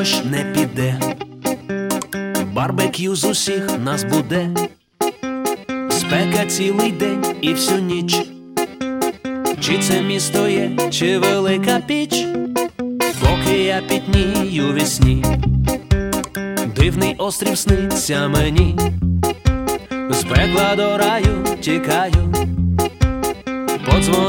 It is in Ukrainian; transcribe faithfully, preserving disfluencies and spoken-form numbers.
ж не піде. Барбекю з усіх нас буде, спека цілий день і всю ніч. Чи це місто є, чи велика піч, поки я пітнію вісні. Дивний острів сниться мені, з пекла до раю тікаю. Подзвон